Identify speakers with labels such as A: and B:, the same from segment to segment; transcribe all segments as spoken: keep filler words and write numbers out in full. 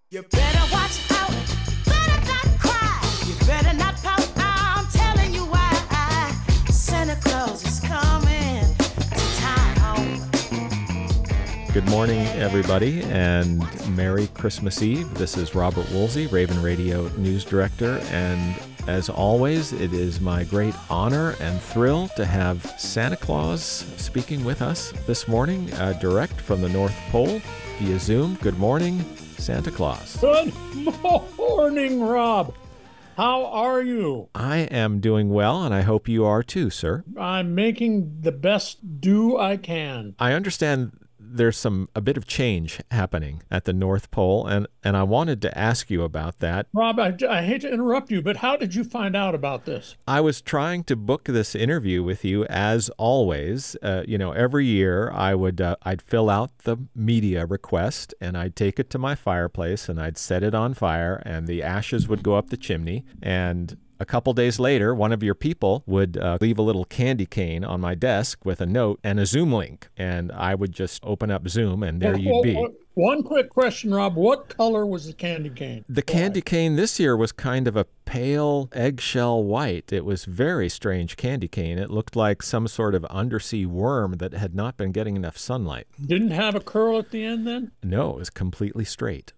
A: You better watch out, better not cry, you better not pout, I'm telling you why. Santa Claus is coming to town.
B: Good morning, everybody, and Merry Christmas Eve. This is Robert Woolsey, Raven Radio News Director, and as always, it is my great honor and thrill to have Santa Claus speaking with us this morning, uh, direct from the North Pole via Zoom. Good morning, Santa Claus.
C: Good morning, Rob. How are you?
B: I am doing well, and I hope you are too, sir.
C: I'm making the best do I can.
B: I understand there's some a bit of change happening at the North Pole, and, and I wanted to ask you about that.
C: Rob, I, I hate to interrupt you, but how did you find out about this?
B: I was trying to book this interview with you, as always. Uh, you know, every year I would uh, I'd fill out the media request, and I'd take it to my fireplace, and I'd set it on fire, and the ashes would go up the chimney, and a couple days later, one of your people would uh, leave a little candy cane on my desk with a note and a Zoom link, and I would just open up Zoom, and there
C: Well,
B: you'd be.
C: well, One quick question, Rob. What color was the candy cane?
B: The candy cane this year was kind of a pale eggshell white. It was very strange candy cane. It looked like some sort of undersea worm that had not been getting enough sunlight.
C: Didn't have a curl at the end then?
B: No, it was completely straight.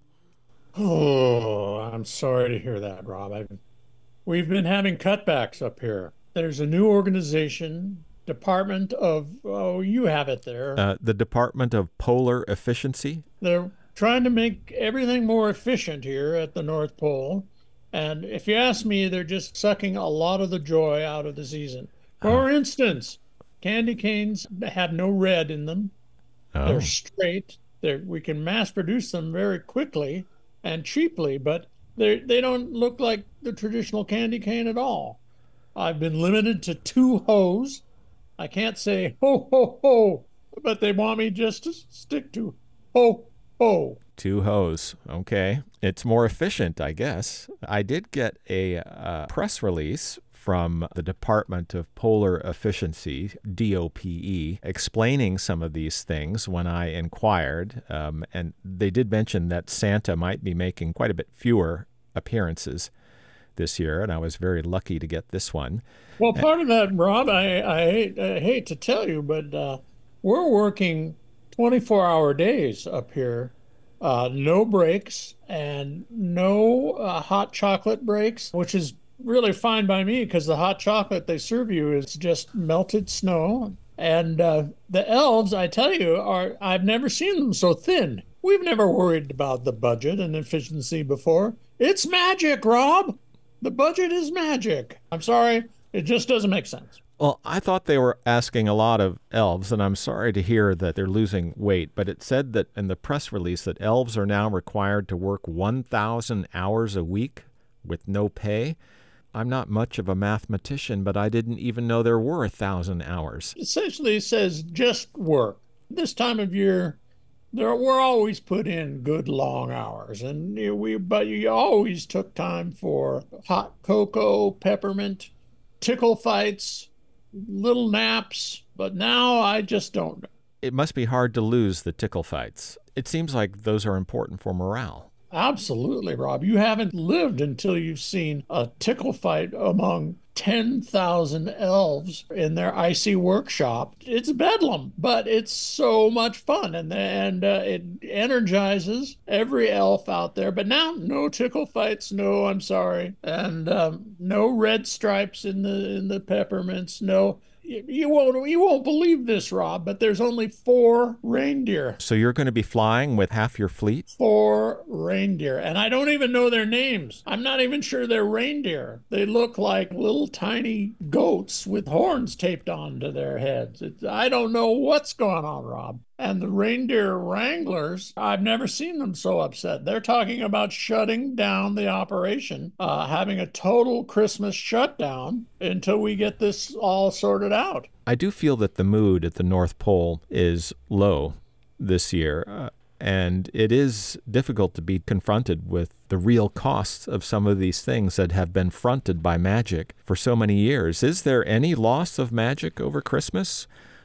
C: Oh, I'm sorry to hear that, Rob. I've, we've been having cutbacks up here. There's a new organization, Department of, oh, you have it there.
B: Uh, the Department of Polar Efficiency.
C: They're trying to make everything more efficient here at the North Pole. And if you ask me, they're just sucking a lot of the joy out of the season. For
B: Oh.
C: instance, candy canes have no red in them.
B: Oh.
C: They're straight. They're, we can mass produce them very quickly and cheaply, but they they don't look like the traditional candy cane at all. I've been limited to two hoes. I can't say ho, ho, ho, but they want me just to stick to ho, ho.
B: Two hose. Okay. It's more efficient, I guess. I did get a uh, press release from the Department of Polar Efficiency, D O P E, explaining some of these things when I inquired. Um, and they did mention that Santa might be making quite a bit fewer appearances this year, and I was very lucky to get this one.
C: Well, part of that, Rob, I, I, hate, I hate to tell you, but uh, we're working twenty-four hour days up here. Uh, no breaks and no uh, hot chocolate breaks, which is really fine by me because the hot chocolate they serve you is just melted snow. And uh, the elves, I tell you, are I've never seen them so thin. We've never worried about the budget and efficiency before. It's magic, Rob. The budget is magic. I'm sorry, it just doesn't make sense.
B: Well, I thought they were asking a lot of elves, and I'm sorry to hear that they're losing weight, but it said that in the press release that elves are now required to work one thousand hours a week with no pay. I'm not much of a mathematician, but I didn't even know there were a thousand hours.
C: Essentially, it says just work. This time of year, there we're always put in good long hours, and you, we but you always took time for hot cocoa, peppermint, tickle fights, little naps. But now I just don't know.
B: It must be hard to lose the tickle fights. It seems like those are important for morale.
C: Absolutely, Rob. You haven't lived until you've seen a tickle fight among ten thousand elves in their icy workshop. It's bedlam, but it's so much fun, and and uh, it energizes every elf out there. But now, no tickle fights, no, I'm sorry, and um, no red stripes in the in the peppermints, no. You won't you won't believe this, Rob, but there's only four reindeer.
B: So you're going to be flying with half your fleet?
C: Four reindeer, and I don't even know their names. I'm not even sure they're reindeer. They look like little tiny goats with horns taped onto their heads. It's, I don't know what's going on, Rob. And the reindeer wranglers, I've never seen them so upset. They're talking about shutting down the operation, uh, having a total Christmas shutdown until we get this all sorted out.
B: I do feel that the mood at the North Pole is low this year, uh, and it is difficult to be confronted with the real costs of some of these things that have been fronted by magic for so many years. Is there any loss of magic over Christmas?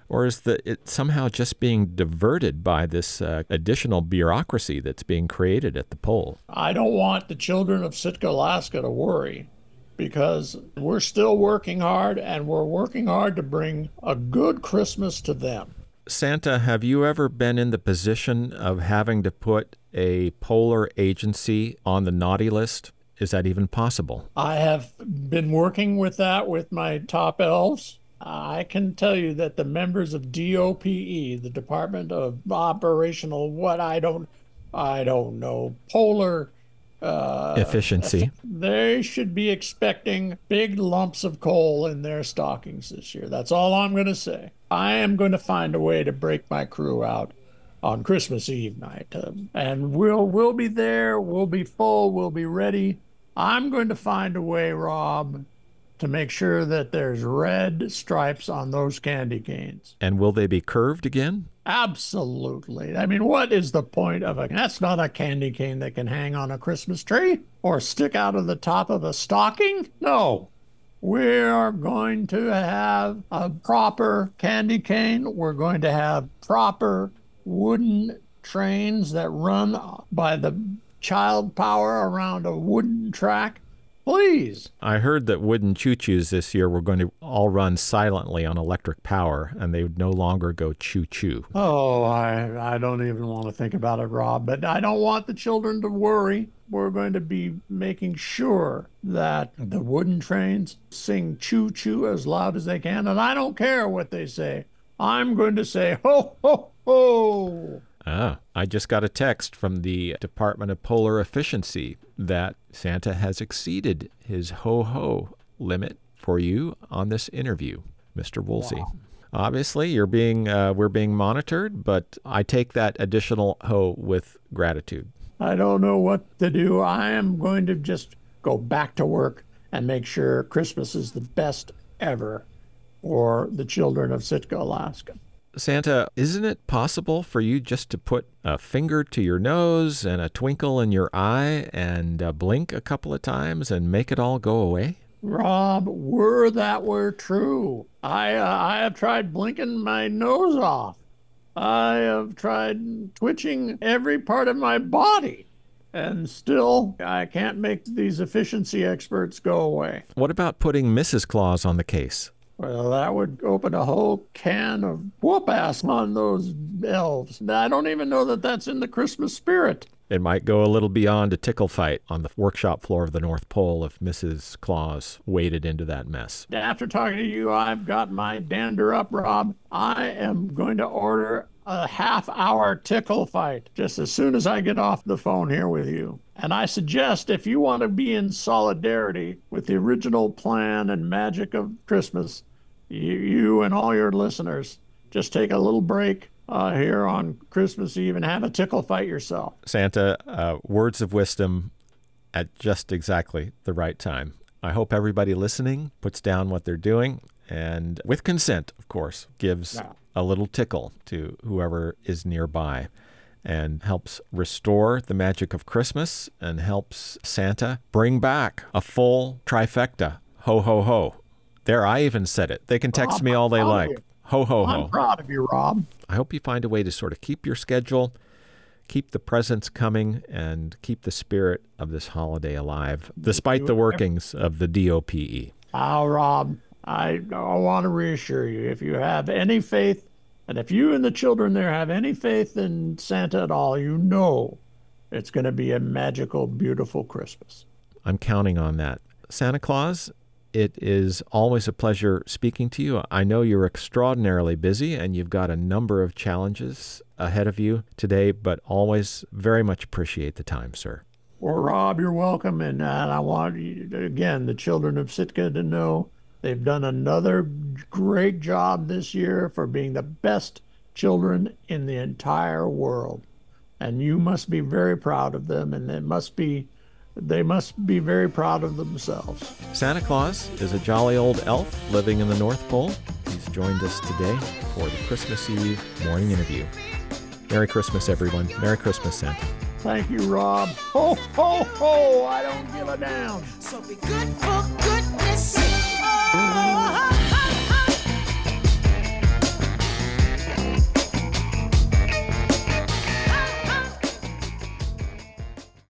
B: Or is the, it somehow just being diverted by this uh, additional bureaucracy that's being created at the pole?
C: I don't want the children of Sitka, Alaska to worry, because we're still working hard, and we're working hard to bring a good Christmas to them.
B: Santa, have you ever been in the position of having to put a polar agency on the naughty list? Is that even possible?
C: I have been working with that with my top elves. I can tell you that the members of D O P E, the Department of Operational, what I don't, I don't know, polar uh,
B: efficiency,
C: they should be expecting big lumps of coal in their stockings this year. That's all I'm going to say. I am going to find a way to break my crew out on Christmas Eve night, uh, and we'll we'll be there. We'll be full. We'll be ready. I'm going to find a way, Rob, to make sure that there's red stripes on those candy canes.
B: And will they be curved again?
C: Absolutely. I mean, what is the point of a... That's not a candy cane that can hang on a Christmas tree or stick out of the top of a stocking. No. We are going to have a proper candy cane. We're going to have proper wooden trains that run by the child power around a wooden track. Please.
B: I heard that wooden choo-choos this year were going to all run silently on electric power, and they would no longer go choo-choo.
C: Oh, I, I don't even want to think about it, Rob, but I don't want the children to worry. We're going to be making sure that the wooden trains sing choo-choo as loud as they can, and I don't care what they say. I'm going to say, ho, ho, ho.
B: Ah, I just got a text from the Department of Polar Efficiency that Santa has exceeded his ho-ho limit for you on this interview, Mister Woolsey. Wow. Obviously, you're being uh, we're being monitored, but I take that additional ho with gratitude.
C: I don't know what to do. I am going to just go back to work and make sure Christmas is the best ever for the children of Sitka, Alaska.
B: Santa, isn't it possible for you just to put a finger to your nose and a twinkle in your eye and uh, blink a couple of times and make it all go away?
C: Rob, were that were true, I uh, I have tried blinking my nose off. I have tried twitching every part of my body, and still I can't make these efficiency experts go away.
B: What about putting Missus Claus on the case?
C: Well, that would open a whole can of whoop-ass on those elves. I don't even know that that's in the Christmas spirit.
B: It might go a little beyond a tickle fight on the workshop floor of the North Pole if Missus Claus waded into that mess.
C: After talking to you, I've got my dander up, Rob. I am going to order a half-hour tickle fight just as soon as I get off the phone here with you. And I suggest if you want to be in solidarity with the original plan and magic of Christmas, you, you and all your listeners just take a little break uh, here on Christmas Eve and have a tickle fight yourself.
B: Santa, uh, words of wisdom at just exactly the right time. I hope everybody listening puts down what they're doing and, with consent, of course, gives yeah. a little tickle to whoever is nearby, and helps restore the magic of Christmas and helps Santa bring back a full trifecta. Ho, ho, ho. There, I even said it. They can text
C: Rob,
B: me all they like. Ho, ho, ho.
C: I'm proud of you, Rob.
B: I hope you find a way to sort of keep your schedule, keep the presents coming, and keep the spirit of this holiday alive, despite the workings of the D O P E.
C: Oh, Rob, I, I want to reassure you, if you have any faith, and if you and the children there have any faith in Santa at all, you know it's going to be a magical, beautiful Christmas.
B: I'm counting on that. Santa Claus, it is always a pleasure speaking to you. I know you're extraordinarily busy and you've got a number of challenges ahead of you today, but always very much appreciate the time, sir.
C: Well, Rob, you're welcome. And, and I want, you, again, the children of Sitka to know they've done another great job this year for being the best children in the entire world. And you must be very proud of them, and they must be they must be very proud of themselves.
B: Santa Claus is a jolly old elf living in the North Pole. He's joined us today for the Christmas Eve morning interview. Merry Christmas, everyone. Merry Christmas, Santa.
C: Thank you, Rob. Ho, ho, ho! I don't give a damn.
A: So be good for goodness sake. Oh,